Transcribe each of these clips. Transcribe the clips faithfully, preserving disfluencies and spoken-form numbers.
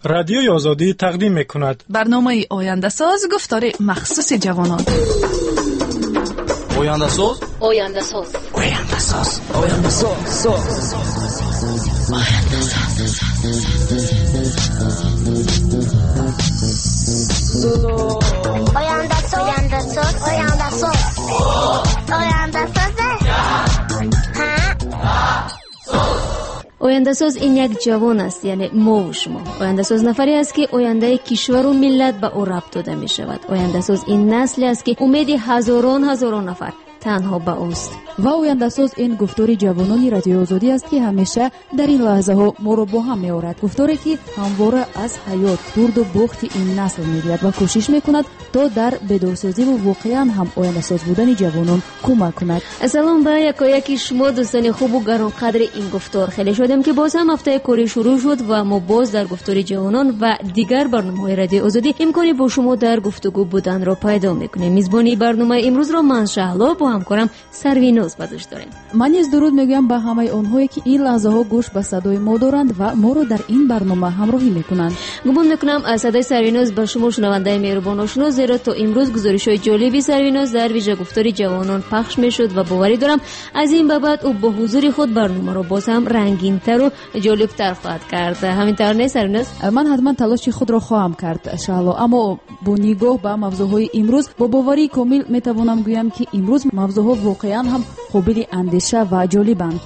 رادیوی آزادی تقدیم می‌کند. برنامه آینده ساز گفتار مخصوص جوانان. آینده ساز آینده ساز آینده ساز آینده ساز آینده ساز آینده ساز آینده ساز آینده ساز آینده ساز آینده ساز این یک جوان است، یعنی ما و شما. آینده ساز نفری است که آینده کشور و ملت به او ربط داده می شود. آینده ساز این نسلی است که امید هزاران هزاران نفر تنها به اوست. و آینده ساز این گفتار جوانان رادیو آزادی است که همیشه در این لحظه ها ما رو با هم می‌آورد. گفتاری که همواره از حیات، درد و بخت این نسل می‌گوید و کوشش می‌کند تا در بیدارسازی و واقعاً هم آینده ساز بودن جوانان کمک کند. سلام به یکایک شما دوستان خوب و گرانقدر این گفتار. خیلی شادم که باز هم هفته کاری شروع شد و ما باز در گفتار جوانان و دیگر برنامه‌های رادیو آزادی امکانی با شما در گفتگو بودن را پیدا می‌کنیم. میزبانی برنامه امروز را من شهلا با همکارم سروینوز بازش داریم. من از درود میگم به همه آنهایی که این لحظه ها گوش به صدای ما دارند و ما رو در این برنامه همراهی میکنند. گمان میکنم از صدای سروینوز به شما شنونده مهربان آشنا، زیرا تا امروز گزارش‌های جالبی سروینوز در ویژه گفتار جوانان پخش میشد و باوری دارم از این به بعد او با حضور خود برنامه رو باز هم رنگین‌تر و جالب‌تر خواهد کرد. همینطور نه سروینوز؟ من حتما تلاش خود را خواهم کرد شهلا، اما با نگاه به موضوعهای امروز با باوری کامل میتوانم گویم که امروز موضوعها واقعا هم قابل اندیشه و جالبند.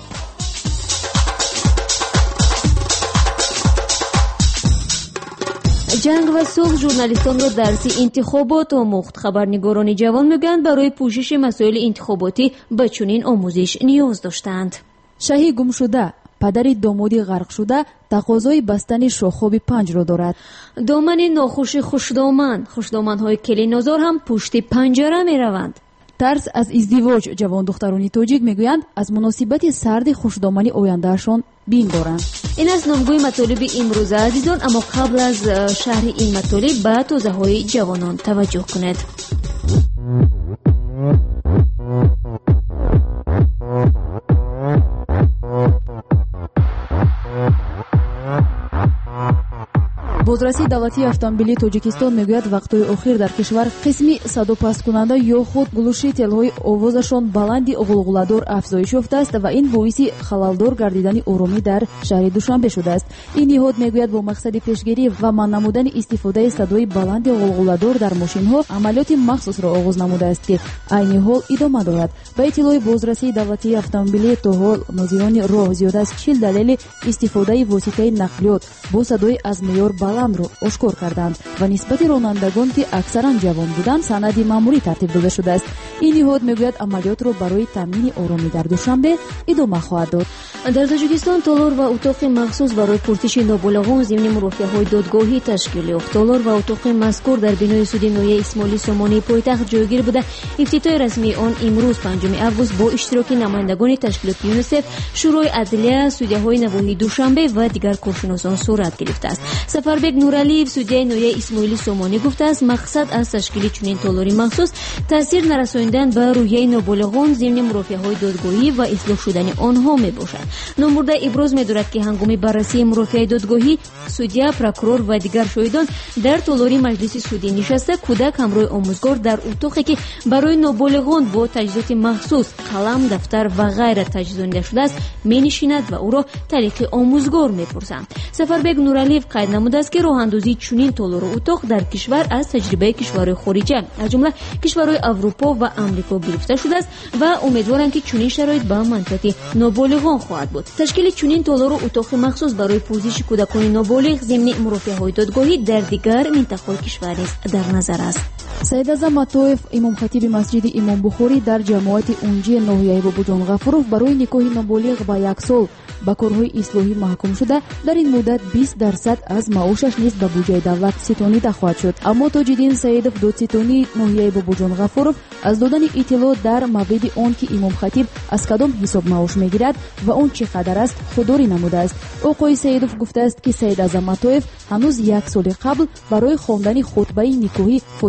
جنگ و صلح ژورنالیستان را درسی انتخابات آموخت. خبرنگاران جوان میگویند برای پوشش مسائل انتخاباتی به چنین آموزش نیاز داشتند. شهی گم شده، پدر دامادی غرق شده تقاضای بستن شاخاب پنج را دارد. دامن ناخوش خوشدامن، خوشدامن‌های کلی نازار هم پشت پنجره میروند. ترس از ازدواج، جوان دخترانی تاجیک میگویند از مناسبت سرد خوشدامنی آیندهشان بین دارند. این از نامگوی مطالب امروز عزیزان، اما قبل از شرح این مطالب به توضیح‌های جوانان توجه کنید. بازرسی دولتی автомобили توجیکستان میگوید وقتهای اخیر در کشور قسمی صدا پست کننده یا خود گلوشителهای آوازشان بلندی غلغله‌دار افزایش یافته است و این باعث خلالدار گردیدن آرامی در شهر دوشنبه شده است. این نهاد میگوید با مقصد پیشگیری و منع نمودن استفاده صدای بلند غلغله‌دار در ماشین‌ها عملیات مخصوص را آغاز نموده است که عین حال ادامه دارد. با اطلاع بازرسی دولتی автомобили تا حال ناظران راه زیاده از چهل دلیل استفاده واسطه نقلیات با صدای از معیار بلند را اشکار کردند و نسبت رانندگان که اکثرا جوان بودند سند ماموری ترتیب داده شده است. این نهاد میگوید عملیات را برای تامین آرامی در دوشنبه ادامه خواهد داد. در تاجیکستان تالار و اتاق مخصوص برای پرسش نابالغان ضمن مرافعه‌های دادگاهی تشکیل یافت. تالار و اتاق مذکور در بینای سود نویه اسماعیلی سامانی پایتخت جایگیر بوده. افتتاح رسمی آن امروز پنجم آگوست با اشتراک نمایندگان تشکیلات یونیسف، شورای عدلیه، سودیه‌های نواحی دوشنبه و دیگر کارشناسان صورت گرفته است. سفربگ نورعلیев سودیه نویه اسماعیلی سامانی گفته است مقصد از تشکیل چنین تالاری مخصوص تاثیر نرساندن به روحیه نابالغان ضمن مرافعه‌های دادگاهی و اصلاح شدن آنها میباشد. نامبرده ابراز می‌دارد که هنگام بررسی مرافع دادگاهی، سودیا، پروکورور و دیگر شاهدان در تالاری مجلس سودی نشسته کودک همراه آموزگار در اتاقی که برای نابالغان با تجهیزات مخصوص قلم، دفتر و غیره تجهیزانیده شده است می‌نشیند و او را طریق آموزگار می‌پرسند. سفربگ نورعلیев قید نموده است که راه‌اندازی چنین تالار و اتاق در کشور از تجربه کشورهای خارجی از جمله کشورهای اروپا و آمریکا گرفته شده است و امیدوارند که چنین شرایط به منفعت نابالغان خواهد بود. تشکیل چنین تالار و اتاق مخصوص برای پوزش کودکان نابالغ ضمن مرافعه‌های دادگاهی در دیگر مناطق کشور است در نظر است. سید اعظم مطوف امام خطیب مسجد امام بخاری در جماعت اونجی ناحیه بابوجان غفورов برای نکاح نابالغ با یک سال با کارهای اصلاحی محکوم شده. در این مدت بیست درصد از معاشش نیز به بودجه دولت ستانیده خواهد شد. اما تاج‌الدین سیدов دادستانی ناحیه بابوجان غفورov از دادن اطلاع در مورد آن که امام خطیب از کدام حساب معاش میگیرد و اون چقدر است خودداری نموده است. آقای سیدов گفته است که سید اعظم مطوف هنوز یک سال قبل برای خواندن خطبه نکاحی فاطمه را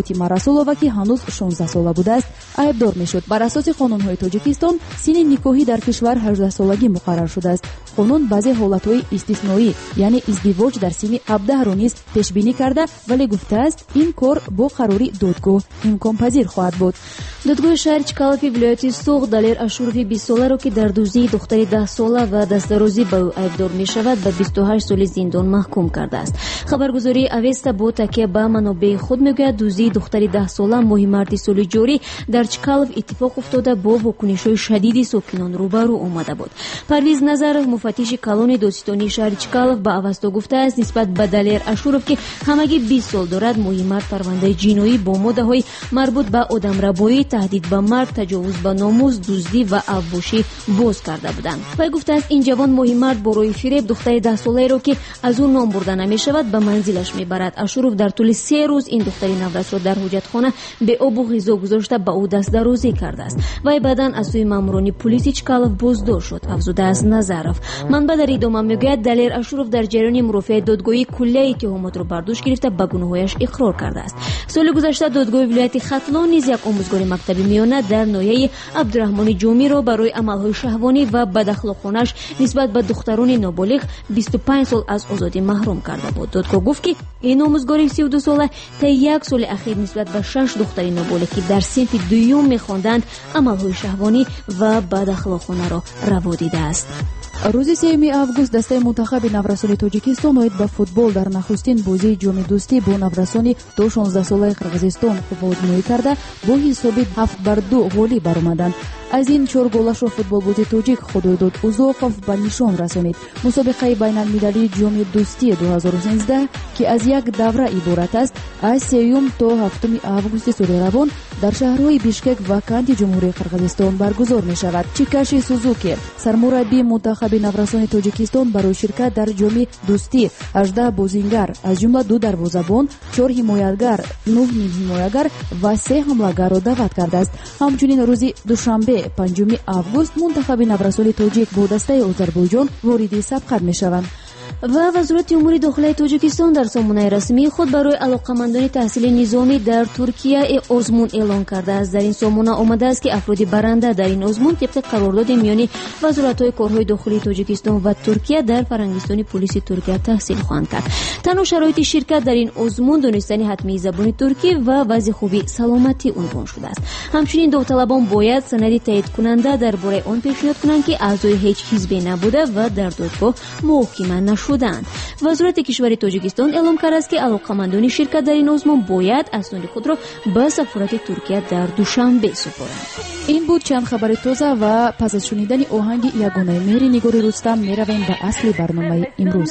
сола ва ки ҳанӯз шонздаҳ сола будааст айбдор мешуд. бар асоси қонунҳои тоҷикистон синни никоҳӣ дар кишвар ҳаждаҳсолагӣ муқаррар шудааст. қонун баъзе ҳолатҳои истисноӣ яъне издивоҷ дар синни ҳабдаҳро низ пешбинӣ карда, вале гуфтааст ин кор бо қарори додгоҳ имконпазир хоҳад буд. додгоҳи шаҳри Чкалови вилояти Суғ Далер Ашурови бист соларо ки дар дуздии духтари даҳ сола ва дастдарозӣ ба ӯ айбдор мешавад ба бисту ҳашт соли зиндон маҳкум кардааст. хабаргузории Авеста бо такя ба манобеи худ мегӯяд дуздии духтари даҳ сола моҳи марти соли ҷорӣ дар Чкалов иттифоқ уфтода бо вокунишҳои шадиди сокинон рӯбарӯ омада буд. Парвиз Назаров, муфаттиши калони додситонии шаҳри Чкалов, ба Авесто гуфтааст нисбат ба Далер Ашуров ки ҳамагӣ бист сол дорад, моҳи март парвандаи ҷиноӣ бо моддаҳои марбут ба одамрабоӣ, таҳдид ба мард, таҷовуз ба номус, дуздӣ ва авбошӣ боз карда буданд. вай гуфтааст ин ҷавон моҳи март бо роҳи фиреб духтари даҳ солаеро ки аз ӯ ном бурда намешавад ба манзилаш мебарад. Ашуров дар тӯли се рӯз ин духтари наврасро дар ҳоҷатхона беобу ғизо гузошта ба ӯ дастдарозӣ кардааст. вай баъдан аз сӯи маъмурони полиси Чкалов боздошт шуд, афзудааст Назаров. манбаъ дар идома мегӯяд Далер Ашуров дар ҷараёни мурофиаи додгоҳии куллияи иттиҳомотро бардошт гирифта ба гуноҳҳояш иқрор кардааст. соли гузашта додгоҳи вилояти Хатлон низ як омӯзгори мактаби миёна дар ноҳияи Абдурахмони Ҷомиро барои амалҳои шаҳвонӣ ва бадахлоқонаш нисбат ба духтарони ноболиғ бисту панҷ сол аз озодӣ маҳрум карда буд. додгоҳ гуфт ки ин омӯзгори си ду сола та як соли ахир нисбат ба шаш духтари ноболиғ ки дар синфи дуюм мехонданд амалҳои шаҳвонӣ ва бадахлоқонаро раво дидааст. рӯзи сеюми август дастаи мунтахаби наврасони тоҷикистон оид ба футбол дар нахустин бозии ҷоми дӯстӣ бо наврасони до шонздаҳ солаи қирғизистон водмӯӣ карда бо ҳисоби ҳафт бар ду ғолиб баромаданд. аз ин чорголашро футболбози тоҷик Худойдод Узоқов ба нишон расонид. мусобиқаи байналмилалии ҷоми дӯстӣ дуҳазору сенздаҳ ки аз як давра иборат аст, аз сеюм то ҳафтуми августи соли равон дар шаҳрҳои Бишкек ва Канди ҷумҳурии Қирғизистон баргузор мешавад. Чикаши Сузуки, сармураббии мунтахаби наврасони Тоҷикистон, барои ширкат дар ҷоми дӯстӣ ҳаждаҳ бозингар аз ҷумла ду дарвозабон, чор ҳимоятгар, нӯҳ нимҳимоятгар ва се ҳамлагарро даъват кардааст. ҳамчунин рӯзи душанбе панҷуми август мунтахаби наврасони тоҷик бо дастаи Озарбойҷон вориди сабқат мешаванд. ва вазорати умури дохилаи Тоҷикистон дар сомонаи расмии худ барои алоқамандони таҳсили низомӣ дар Туркия озмун эълон кардааст. дар ин сомона омадааст ки афроди баранда дар ин озмун тибқи қарордоди миёни вазоратҳои корҳои дохилии Тоҷикистон ва Туркия дар Фарҳангистони полиси Туркия таҳсил хоҳанд кард. танҳо шароити ширкат дар ин озмун донистани ҳатмии забони туркӣ ва вазъи хуби саломатӣ унвон шудааст. ҳамчунин довталабон бояд санади таъидкунанда дар бораи он пешниҳод кунанд ки аъзои ҳеҷ ҳизбе набуда ва дар додгоҳ муҳокима нашуданд. вазорати кишвари Тоҷикистон эълон кардааст ки алоқамандони ширкат дар ин озмун бояд асноди худро ба сафорати Туркия дар Душанбе супоранд. ин буд чанд хабари тоза ва пас аз шунидани оҳанги ягонаи меҳри Нигори Рустам меравем ба асли барномаи имрӯз.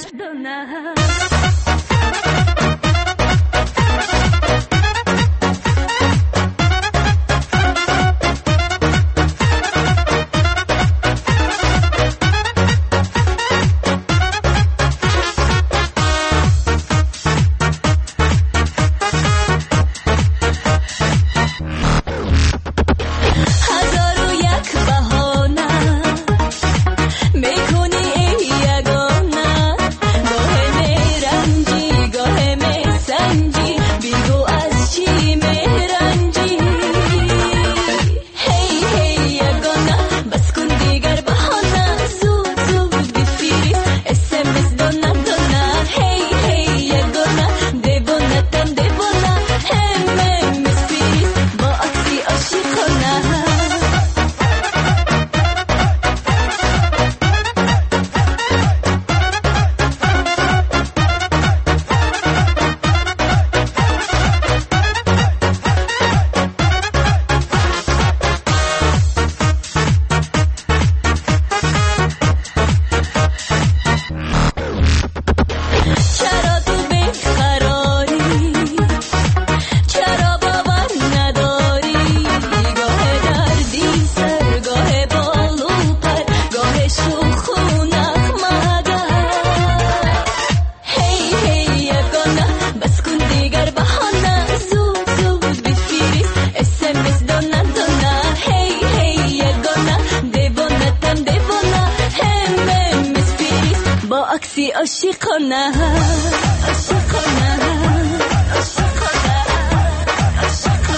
عاشقانه عاشقانه عاشقانه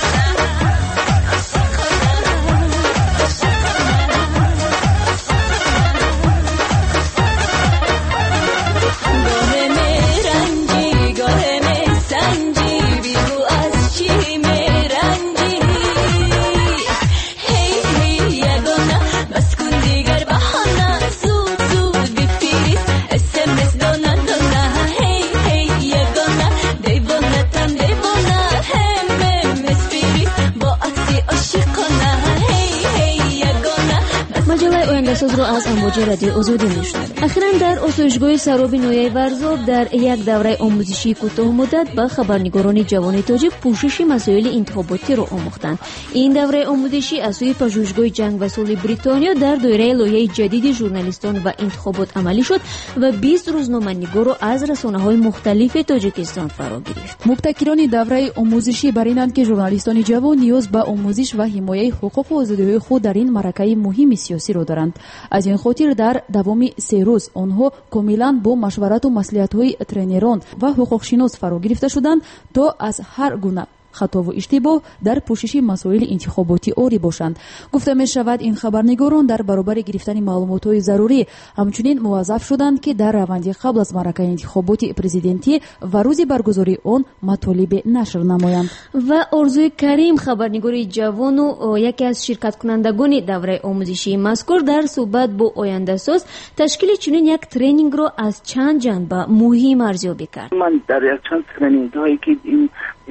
بعدساز را از امواج رادیو آزادی میشنوید. اخیراً در آسایشگاه سراب نویای ورزاب در یک دوره آموزشی کوتاه مدت به خبرنگاران جوان تاجیک پوشش مسائل انتخاباتی را آموختند. این دوره آموزشی از سوی پژوهشگاه جنگ و صلح بریتانیا در دایره لایحه جدید ژورنالیستان و انتخابات عملی شد و بیست روزنامه‌نگار را از رسانه‌های مختلف تاجیکستان فرا گرفت. مبتکران دوره آموزشی برینند که ژورنالیستان جوان نیاز به آموزش و حمایت حقوق و آزادی‌های خود در این معرکه مهم سیاسی را دارند. از این خاطر در دوام سه روز آنها کاملا با مشورت و مصلحت‌های ترینران و حقوقشناس فرا گرفته شدند تا از هر گونه خطا و اشتباه در پوشش مسائل انتخاباتی آری باشند. گفته می شود این خبرنگاران در برابر گرفتن معلومات‌های ضروری همچنین موظف شدند که در روند قبل از معرکه انتخاباتی پرزیدنتی و روز برگزاری آن مطالب نشر نمایند. و آرزوی کریم خبرنگار جوان و یکی از شرکت کنندگان دوره آموزشی مذکور در صحبت با آینده ساز تشکیل چنین یک ترینینگ را از چند جنبه مهم ارزیابی کرد. من در یک چند ترینینگ هایی که این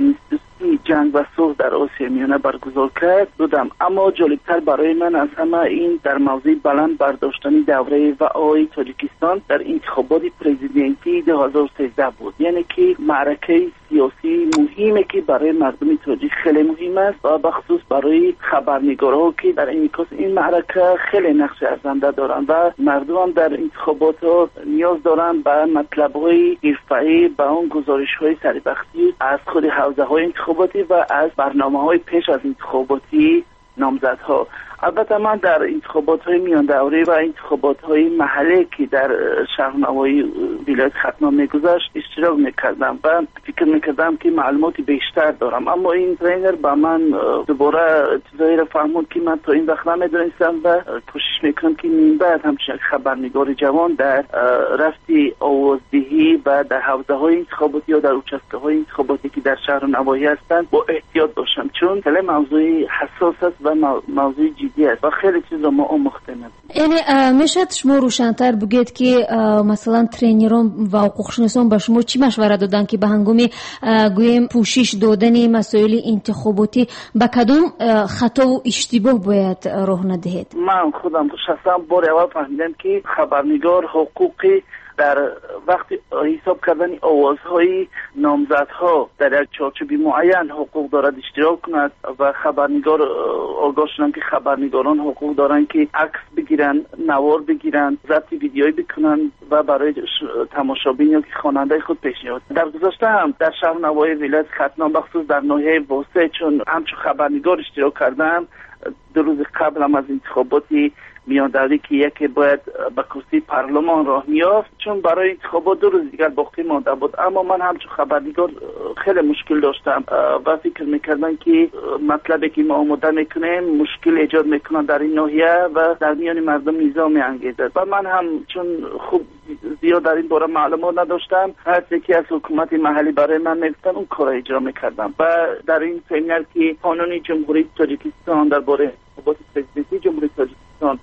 جنگ و صلح در آسیا میانه برگزار کرد بودم، اما جالبتر برای من از همه این در موضوع بلند برداشتن دوره وعای تاجیکستان در انتخابات پرزیدنتی دو هزار و سیزده بود. یعنی که معرکه سیاسی مهمه که برای مردم تاجیک خیلی مهم است و بخصوص برای خبرنگارها که در انعکاس این معرکه خیلی نقش ارزنده دارند و مردم هم در انتخابات ها نیاز دارند به مطلب‌های حرفه‌ای، به اون گزارش‌های سریبختی از خود حوزه‌های انتخاباتی و از برنامه‌های پیش از انتخاباتی نامزدها. البته من در انتخابات‌های میان دوره و انتخابات‌های محلی که در شهرنوایی ولایت ختنام می‌گذشت اشتراک می‌کردم و فکر می‌کردم که معلوماتی بیشتر دارم، اما این ترینر با من دوباره چیزایی را فهموند که من تا این وقت نمی‌دونستم و کوشش می‌کنم که من بعد همچنین خبرنگار جوان در رفتی آوازدهی و در حوزه‌های انتخاباتی یا در اوچسته‌های انتخاباتی که در شهر و نواحی هستند با احتیاط باشم، چون خیلی موضوع حساس است و موضوع جدی است و خیلی چیزا ما آموختیم. یعنی میشه شما روشن‌تر بگید که مثلا ترینران و حقوقشناسان به شما چی مشورت دادن که به هنگام گویم پوشش دادن مسائل انتخاباتی به کدام خطا و اشتباه باید راه ندهید؟ من خودم شخصا بار اول فهمیدم که خبرنگار حقوقی در وقت حساب کردن آوازهای نامزدها در یک چارچوبی معین حقوق دارد اشتراک کند و خبرنگار آگاه شدن که خبرنگاران حقوق دارند که عکس بگیرن، نوار بگیرن، ضبط ویدیویی بکنن و برای تماشابین یا که خواننده خود پیشنهاد. در گذشته هم در شهر نواحی ولایت ختنام بخصوص در ناحیه واسه چون همچون خبرنگار اشتراک کردم دو روز قبل هم از انتخاباتی میان دوری که یکی باید به کرسی پارلمان راه میافت، چون برای انتخابات دو روز دیگر باقی مانده بود، اما من همچون خبرنگار خیلی مشکل داشتم و فکر میکردم که مطلبی که ما آماده میکنیم مشکل ایجاد میکنن در این ناحیه و در میان مردم نیزا میانگیزد و من هم چون خوب زیاد در این باره معلومات نداشتم، هر یکی از حکومت محلی برای من میگفتن اون کار اجرا میکردم و در این سمینار که قانون جمهوری تاجیکستان درباره انتخابات پرزیدنتی جمهوری تاجیکستان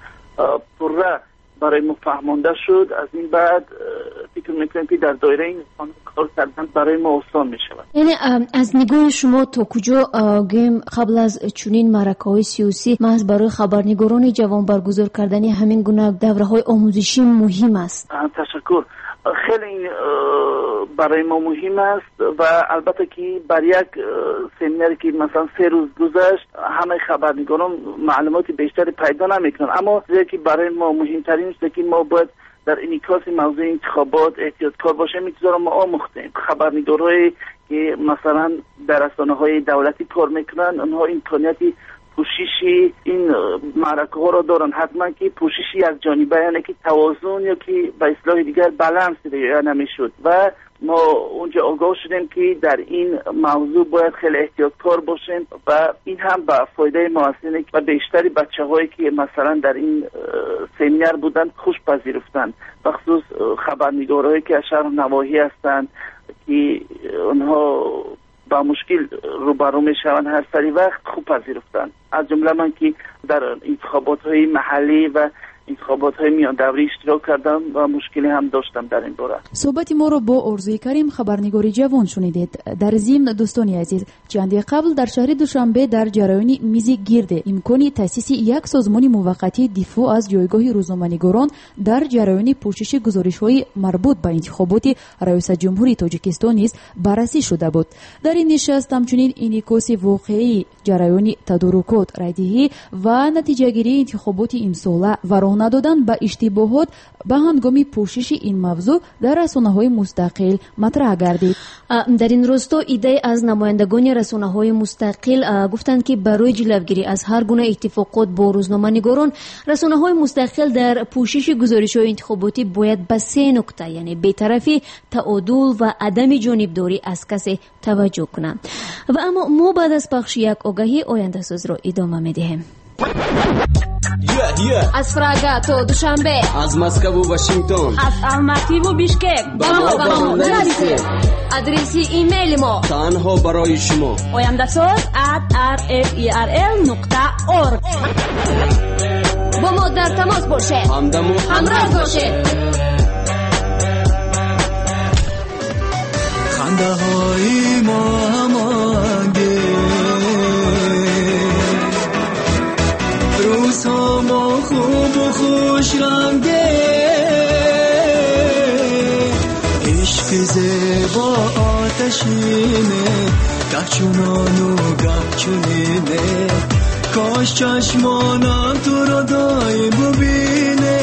پره برای ما فهمانده شد، از این بعد فکر میکنم که در دایره این قانون کار کردن برای ما آسان میشود. یعنی از نگاه شما تا کجا گیم قبل از چنین معرکه‌های سیاسی محض برای خبرنگاران جوان برگزار کردن همین گونه دوره‌های آموزشی مهم است؟ تشکر. خیلی این برای ما مهم است و البته که بر یک سمیناری که مثلا سه روز گذشت همه خبرنگاران معلومات بیشتری پیدا نمیکنن، اما چیزی که برای ما مهمترین است که ما باید در انعکاس موضوع انتخابات احتیاطکار باشیم. این چیزا رو ما آموختیم. خبرنگارایی که مثلا در رسانه‌های دولتی کار میکنن اونها امکانیتی پوششی این معرکه ها را دارن، حتما که پوششی یک جانبه یعنی که توازن یا که به اصطلاح دیگر بالانس یا نمیشد و ما اونجا آگاه شدیم که در این موضوع باید خیلی احتیاطکار باشیم و این هم به فایده ما هستینه و بیشتری بچه هایی که مثلا در این سمینار بودن خوش پذیرفتن، بخصوص خبرنگارهایی که از شهر نواحی هستند که اونها با مشکل روبرو میشوند هر سری وقت خوب پذیرفتن. از جمله من که در انتخابات های محلی و انتخابات های میان دوره اشتراک کردم و مشکلی هم داشتم در این باره. صحبت ما رو با ارزوی کریم خبرنگاری جوان شنیدید. در ضمن دوستان عزیز، چندی قبل در شهر دوشنبه در جریان میز گرد امکان تأسیس یک سازمان موقتی دفاع از جایگاه روزنامه‌نگاران در جریان پوشش گزارش‌های مربوط به انتخابات ریاست جمهوری تاجیکستان نیز بررسی شده بود. در این نشست همچنین انعکاس واقعی جریان تدارکات رایدهی و نتیجه گیری انتخابات امساله و راه ندادن به اشتباهات به هنگام پوشش این موضوع در رسانه‌های مستقل مطرح گردید. در این راستا ایده از نمایندگان رسانه‌های مستقل گفتند که برای جلوگیری از هر گونه اتفاقات با روزنامه‌نگاران، رسانه‌های مستقل در پوشش گزارش‌های انتخاباتی باید به سه نکته، یعنی بی‌طرفی، تعادل و عدم جانبداری از کسی توجه کنند. و اما ما بعد از پخش یک آگهی آینده ساز را ادامه می‌دهیم. Yeah, yeah. از فراگا تا دوشنبه، از مسکو و واشنگتن، از الماتی و بیشکک، با ما با ما نرسید. آدرس ایمیل ما تنها برای شما oyandasaz at r f e r l نقطه org. با ما در تماس باشید، همدم و همراه باشید. خنده های ما همانگه، روزها ما خوب و خوش رنگه، عشق زیبا آتشینه، گه چونان و گه چونینه، کاش چشمانم تو را دایم ببینه.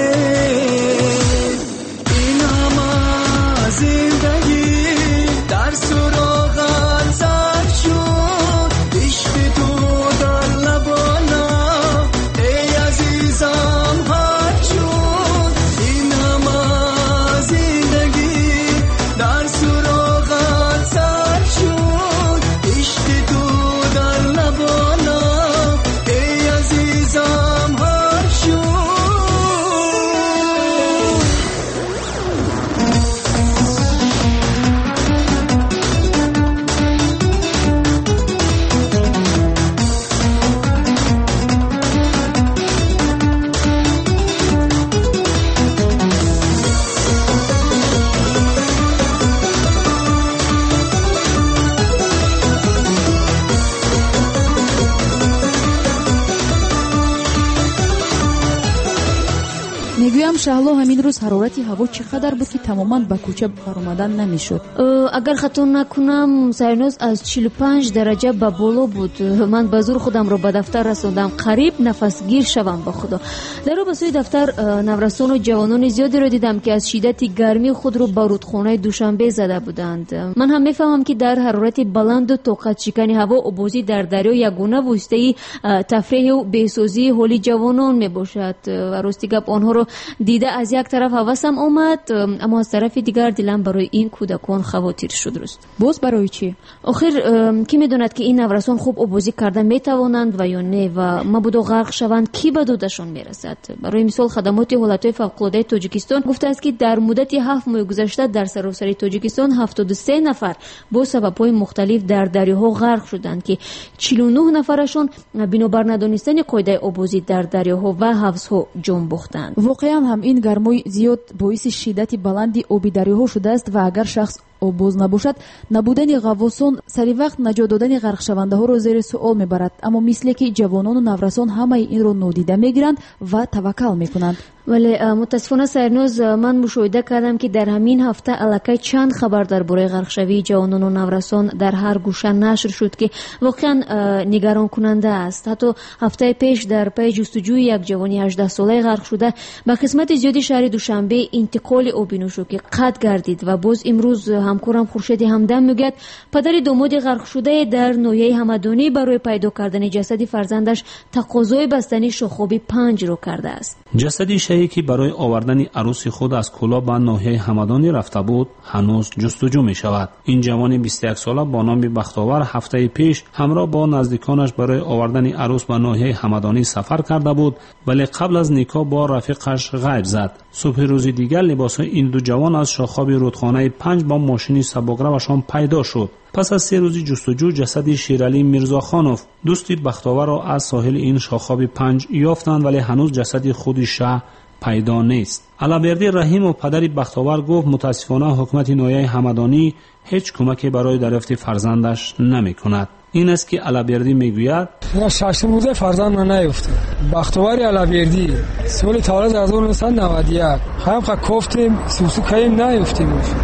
این همه زندگی در سراغت زد شد، عشق تو در لبانم ای عزیزم حد شد. این همه زندگی در سراغت زد شد، عشق تو در لبانم ای عزیزم حد شد. میگویم شهلا همین روز حرارت هوا چقدر بود که تماما به کوچه برآمدن نمیشد. اگر خطا نکنم سرنوز از چهل و پنج درجه به بالا بود. من به زور خودم رو به دفتر رساندم، قریب نفسگیر شوم به خدا. در رو به سوی دفتر نورسان و جوانان زیادی رو دیدم که از شدت گرمی خود رو به رودخانه دوشنبه زده بودند. من هم میفهمم که در حرارت بلند و طاقت شکنی هوا آبازی در دریا یگانه واسطه تفریح و بهسازی حال جوانان میباشد و راستی گپ آنها رو دیده از یک طرف هوسم آمد، اما از طرف دیگر دلم برای این کودکان خواطر شد. رست باز برای چی؟ آخر کی میدوند که این نورسان خوب آبازی کردن میتوانند و یا نه و مبادا غرق شوند کی به دادشان میرسد. برای مثال خدمات حالتهای فوق‌العاده تاجیکستان گفته است که در مدت هفت ماه گذشته در سراسر تاجیکستان هفتاد و سه نفر با سبب‌های مختلف در دریاها غرق شدند که چهل و نه نفرشان بنابر ندانستن قاعده آبازی در دریاها و حوضها جان باختند. واقعا هم این گرمای زیاد باعث شدت بلندی آبی دریاها شده است و اگر شخص آباز نباشد، نبودن غواصان سری وقت نجات دادن غرق شونده ها را زیر سوال میبرد. اما مثل که جوانان و نورسان همه این را نادیده میگیرند و توکل میکنند. ولی متاسفانه سرنوز من مشاهده کردم که در همین هفته الکی چند خبر درباره غرق شوی جوانان و نورسان در هر گوشه نشر شد که واقعا نگران کننده است. حتی هفته پیش در پی جستجوی یک جوانی هجده ساله غرق شده به قسمت زیادی شهر دوشنبه انتقال آبی نوشکی قطع گردید و باز امروز همکارم خورشید همدم میگوید پدر داماد غرق شده در ناحیه همدانی برای پیدا کردن جسد فرزندش تقاضای بستن شاخابی پنج را کرده است. جسد شیعی که برای آوردن عروس خود از کولا به ناحیه همدانی رفته بود هنوز جستجو می شود. این جوان بیست و یک ساله با نام بختاور هفته پیش همراه با نزدیکانش برای آوردن عروس به ناحیه همدانی سفر کرده بود، ولی قبل از نکاح با رفیقش غیب زد. صبح روز دیگر لباس‌های این دو جوان از شاخاب رودخانه پنج با ماشین سبکروشان پیدا شد. پس از سه روزی جستجو جسد شیرعلی میرزاخانوف دوستی بختاور را از ساحل این شاخاب پنج یافتند، ولی هنوز جسد خود شاه پیدا نیست. علابردی رحیم و پدری بختاور گفت متاسفانه حکومت نویه همدانی هیچ کمکی برای دریافت فرزندش نمی کند. این است که علابردی میگوید شش روزه فرزند من نیفتاد. بختاوری علابردی سال تولد هزار و نهصد و نود و یک هم خا گفتیم سوسو کایم نیفتیم.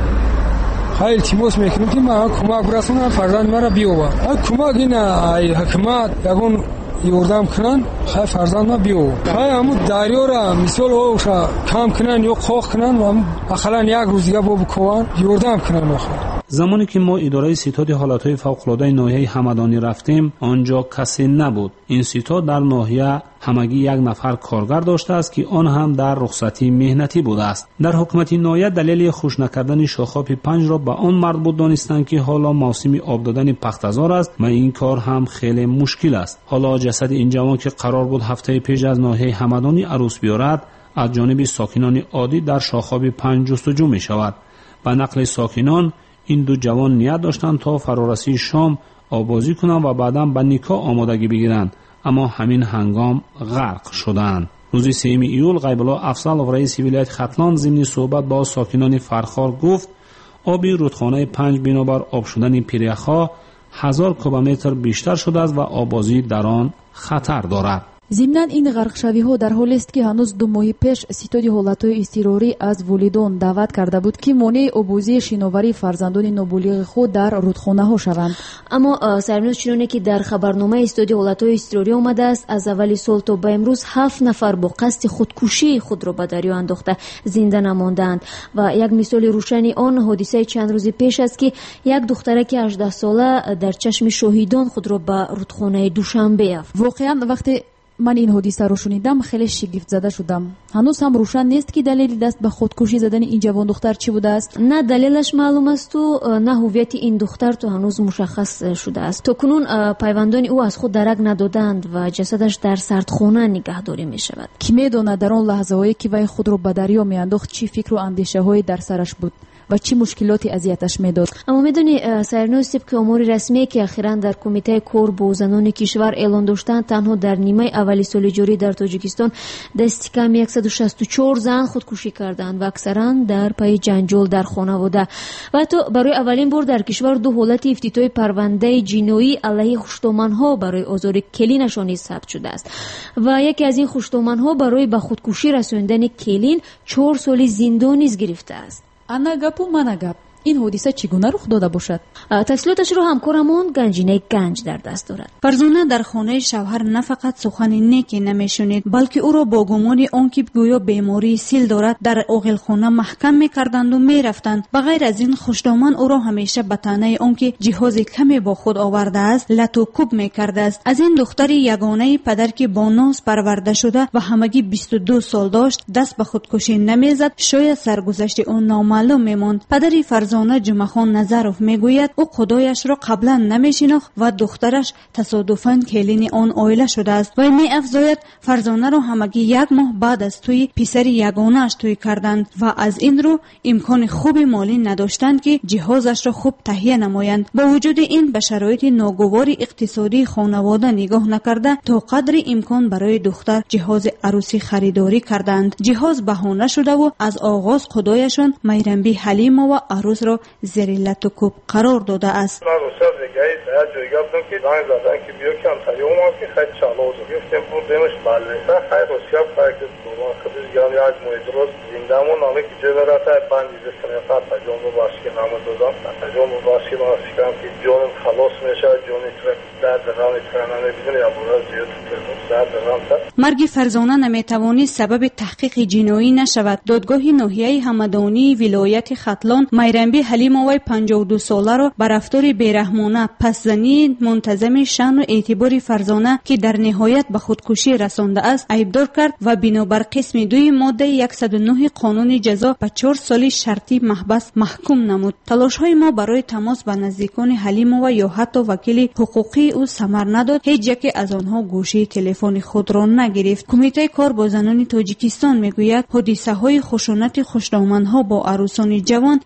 خیلی التماس میکنیم که ما کمک برسونم فرزند مرا بیاور. کمک این حکومت یگون یوردام کنن خیلی فرزند ما بیاور. خیلی همو دریا را مثال اوشا کم کنن یا خواه کنن و اخلا یک روز دیگه بابو کوان یوردام کنن آخر. زمانی که ما اداره ستاد حالتهای فوق‌العاده ناحیه همدانی رفتیم آنجا کسی نبود. این ستاد در ناحیه همگی یک نفر کارگر داشته است که آن هم در رخصتی مهنتی بوده است. در حکومت ناحیه دلیل خوش نکردن شاخاب پنج را به آن مربوط دانستند که حالا موسم آب دادن پختزار است و این کار هم خیلی مشکل است. حالا جسد این جوان که قرار بود هفته پیش از ناحیه همدانی عروس بیارد از جانب ساکنان عادی در شاخاب پنج جستجو می شود. به نقل ساکنان این دو جوان نیت داشتند تا فرارسی شام آبازی کنند و بعداً به نکاح آمادگی بگیرند، اما همین هنگام غرق شدند. روز سوم ایول غیب‌الله افضل رئیس ولایت ختلان ضمن صحبت با ساکنان فرخار گفت آبی رودخانه پنج بنابر آب شدن پیریخا هزار کوبمتر بیشتر شده است و آبازی در آن خطر دارد. ضمناً این غرقشوی‌ها در حالی است که هنوز دو ماه پیش ستاد حالت‌های اضطراری از والدان دعوت کرده بود که مانع آبازی شناوری فرزندان نابالغ خود در رودخانه‌ها شوند. اما سرنوشت چنانه که در خبرنامه استاد حالت‌های اضطراری آمده است از اول سال تا به امروز هفت نفر با قصد خودکشی خود را به دریا انداخته زنده نماندند و یک مثال روشن آن حادثه چند روز پیش است که یک دخترک هجده ساله در چشم شاهدان خود را به رودخانه دوشنبه یافت. واقعاً وقتی من این حادثه رو شنیدم خیلی شگفت زده شدم. هنوز هم روشن نیست که دلیل دست به خودکشی زدن این جوان دختر چی بوده است. نه دلیلش معلوم است و نه هویت این دختر تو هنوز مشخص شده است. تا کنون پیوندان او از خود درک ندادند و جسدش در سردخانه نگهداری می شود. کی میدونه در آن لحظه هایی که وی خود رو به دریا می انداخت چی فکر و اندیشه هایی در سرش بود و چه مشکلاتی اذیتش میداد. اما میدونی سرنوشت که امور رسمی که اخیراً در کمیته کور با زنان کشور اعلان داشتند تنها در نیمه اولی سال جاری در تاجیکستان دست کم صد و شصت و چهار زن خودکشی کردند و اکثراً در پی جنجال در خانواده و حتی برای اولین بار در کشور دو حالت افتتاحی پرونده جنایی علیه خوشتومنها برای آزار کلینشان ثبت شده است و یکی از این خوشتومنها برای به خودکشی رساندن کلین چهار سال زندان نیز گرفته است. انا گپ و من گپ این حادثه چگونه رخ داده باشد؟ تفصیلاتش رو همکارمون گنجینه گنج در دست دارد. فرزانه در خانه شوهر نه فقط سخن نیکی نمیشنید بلکه او را با گمان آنکه گویا بیماری سیل دارد در اغلخانه محکم میکردند و میرفتند. بغیر از این خوشدامن او را همیشه به طعنه آنکه جهاز کمی با خود آورده است لط و کوب میکرده است. از این دختر یگانه پدر که با ناز پرورده شده و همگی بیست و دو سال داشت دست به خودکشی نمیزد شاید سرگذشت آن نامعلوم میماند. پدری فرزانه جمعه خان نظروف میگوید او خدایش را قبلا نمیشناخت و دخترش تصادفاً کلین آن عائله شده است و می افزاید فرزانه را همگی یک ماه بعد از توی پسر یگانه اش توی کردند و از این رو امکان خوب مالی نداشتند که جهازش را خوب تهیه نمایند. با وجود این به شرایط ناگوار اقتصادی خانواده نگاه نکرده تا قدر امکان برای دختر جهاز عروسی خریداری کردند. جهاز بهانه شده و از آغاز خدایشان میرنبی حلیمه و عروس را زیر لط و کوب قرار داده است. من روسیه دیگه از جایی گفتم که زنگ زدن که بیا که همسری اومد که خیلی چالوز گفتم بردیمش بلنسه خیلی روسیه فرق دوران خودش یعنی از موی درست زندمون نامه که جبه رفته بندیزه سنفت تجام رو باشکی نامه دادم تجام رو باشکی نامه سکرم که جانم خلاص میشه جانی ترک در درانی ترانه نبیدن یا برای زیاد ترموز در دران تر. مرگ فرزانه نمیتوانی سبب تحقیق جنایی نشود. دادگاه ناحیه همدانی ولایت ختلان میرنبی حلیم وی پنجاه و دو ساله را بر رفتار بیرحمانه پس زنی منتظم شأن و اعتبار فرزانه که در نهایت به خودکشی رسانده است عیبدار کرد و بنابر قسم دوی ماده صد و نه قانون جزا به چهار سال شرطی محبس محکوم نمود. تلاش های ما برای تماس با نزدیکان حلیم و یا حتی وکیل حقوقی او ثمر نداد. هیچ یک از آنها گوشه تلفن خود را نگرفت. کمیته کار با زنان تاجیکستان میگوید حادثه های خشونت خوشدامنها با عروسان جوان در کشور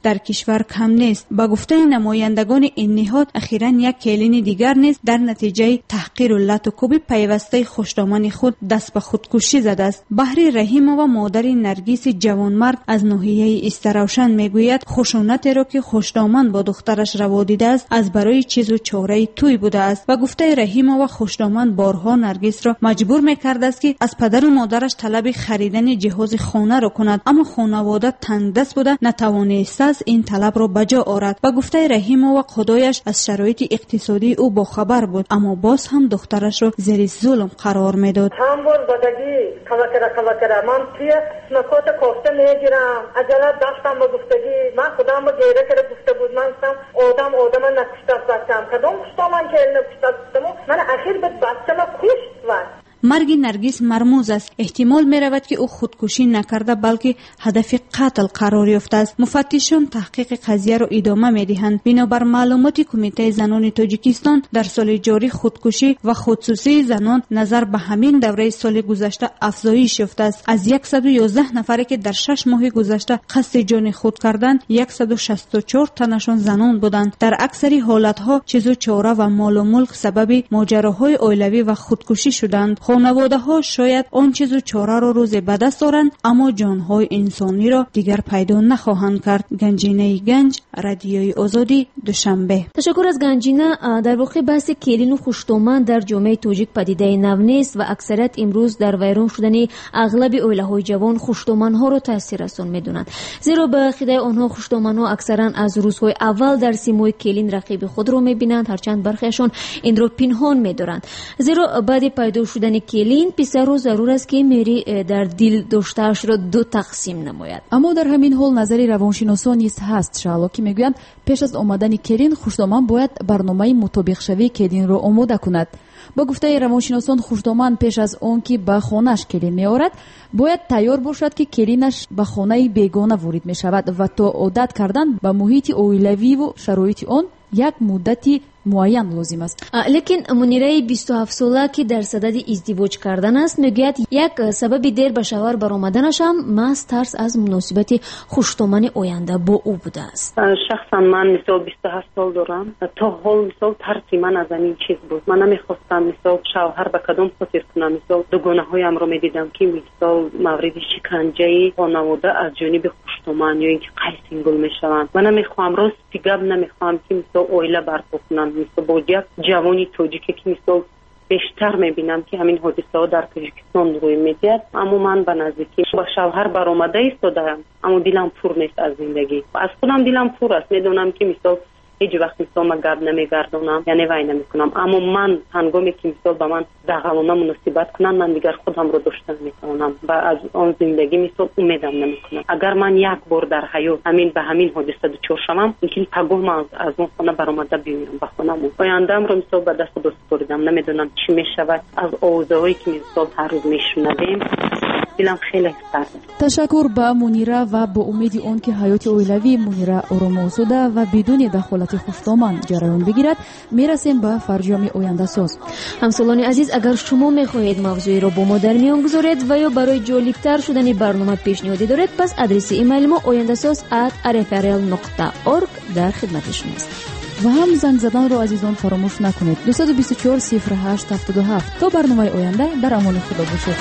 کشور کم نیست. با گفته نمایندگان این نهاد اخیراً یک کلین دیگر نیز در نتیجه تحقیر و لط و کوب پیوسته خوشدامن خود دست به خودکشی زده است. بهری رحیمова مادر نرگس جوانمرد از ناحیه استروشن میگوید خشونتی را که خوشدامن با دخترش روا دیده است از برای چیز و چاره توی بوده است و گفته رحیمова خوشدامن بارها نرگس را مجبور میکرد است که از پدر و مادرش طلب خریدن جهاز خانه را کند، اما خانواده تنگ دست بوده نتوانسته است این طلب را بجا آورد و گفته رحیمова خدایش از شرایط اقتصادی او با خبر بود، اما باز هم دخترش را زیر ظلم قرار میداد. همون بدگی کلکره کلکره من توی نکات کوفته میگیرم عجله داشتم با گفتگی من خودم با گیره کرده گفته بود من سم آدم آدم نکشته بچم کدام کشتا من که نکشته بچم من اخیر به بچه ما کشت و مرگ نرگس مرموز است. احتمال می رود که او خودکشی نکرده بلکه هدف قتل قرار یافته است. مفتشان تحقیق قضیه را ادامه می دهند. بنابر معلومات کمیته زنان تاجیکستان در سال جاری خودکشی و خودسوزی زنان نظر به همین دوره سال گذشته افزایش یافته است. از صد و یازده نفری که در شش ماه گذشته قصد جان خود کردند صد و شصت و چهار تنشان زنان بودند. در اکثر حالتها چیز و چاره و مال و ملک سبب ماجراهای عائلوی و خودکشی شدند. خانواده ها شاید آن چیز و چاره را روز به دست دارند اما جانهای انسانی را دیگر پیدا نخواهند کرد. گنجینه گنج، رادیوی آزادی، دوشنبه. تشکر از گنجینه. در واقع بحث کلین و خوشدامن در جامعه تاجیک پدیده نو نیست و اکثریت امروز در ویران شدن اغلب عائله‌های جوان خوشدامن ها را تاثیر رسان میدونند، زیرا به عقیده آنها خوشدامن ها اکثرا از روزهای اول در سیمای کلین رقیب خود را میبینند، هرچند برخیشان این را پنهان میدارند، زیرا بعد پیدا شدن کلین پسر رو ضرور است که میری در دل داشته‌اش را دو تقسیم نماید. اما در همین حال نظری روانشناسان نیز هست شالا که میگویند پیش از آمدن کلین خوشدامن باید برنامه مطابق شوی کلین را آماده کند. با گفته روانشناسان خوشدامن پیش از آن که به خانه‌اش کلین میآورد باید تیار باشد که کلینش به خانه بیگانه وارد می شود و تا عادت کردن به محیط عائلوی و شرایط آن یک مدتی معین لازم است. لیکن منیره بیست و هفت ساله که در صدد ازدواج کردن است میگوید یک سبب دیر به شوهر برآمدنش هم محض ترس از مناسبت خوشدامن آینده با او بوده است. شخصا من مثلا بیست و هفت سال دارم، تا حال مثلا ترسی من از این چیز بود. من نمیخواستم مثلا شوهر به کدام خاطر کنم، مثلا دو گناهایم رو میدیدم که مثلا مورد شکنجه خانواده از جانب خوشدامن یا اینکه قیسینگل میشوند. من نمیخوام راستی گپ نمیخوام که مثلا عائله برپا کنم. مثل با یک جوانی تاجیکی که مثل بیشتر میبینم که همین حادثه ها در تاجیکستان روی میدهد، اما من به نزدیکی با شوهر برآمده ایستادم اما دلم پر نیست از زندگی. از خودم دلم پر است، میدونم که مثل هیچ وقت مثل ما گرد نمیگردونم یعنی وای نمیکنم، اما من هنگامی که مثل با من دغلانه مناسبت کنم من دیگر خودم رو داشتن میتونم و از آن زندگی مثل امیدم نمیکنم. اگر من یک بار در حیات همین به همین حادثه دچار شوم ممکن پگاه من از اون خانه برآمده بیایم به خانه‌م. آینده‌ام رو مثل به دست خدا سپردم، نمیدونم چی میشود. از آوازهایی که مثل هر روز میشنویم دلم خیلی سرد. تشکر به منیره و با امید آن که حیات عائلوی منیره آرام و آسوده و بدون دخالت خوشدامن جریان بگیرد میرسیم به فرجام آینده ساز. همسالان عزیز، اگر شما میخواهید موضوعی را با ما در میان گذارید و یا برای جالبتر شدن برنامه پیشنهادی دارید، پس آدرس ایمیل ما oyandasaz at r f r l dot org در خدمت شماست. و هم زنگ زدن رو عزیزان فراموش نکنید. دو دو چهار صفر هشت هفت دو هفت. تا برنامه آینده در امان خدا باشید.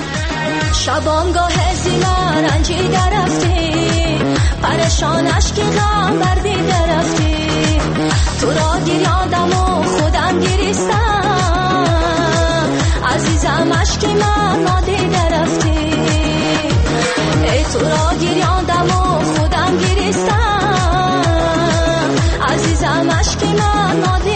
شبانگاه زینا رنجیده رفتی، پریشان اشکی غم بردیده رفتی، تو را گیر یادم و خودم گریستم، عزیزم اشکی من نادیده رفتی، ای تو را گیر یادم و خودم گریستم، عزیزم اشکی من نادیده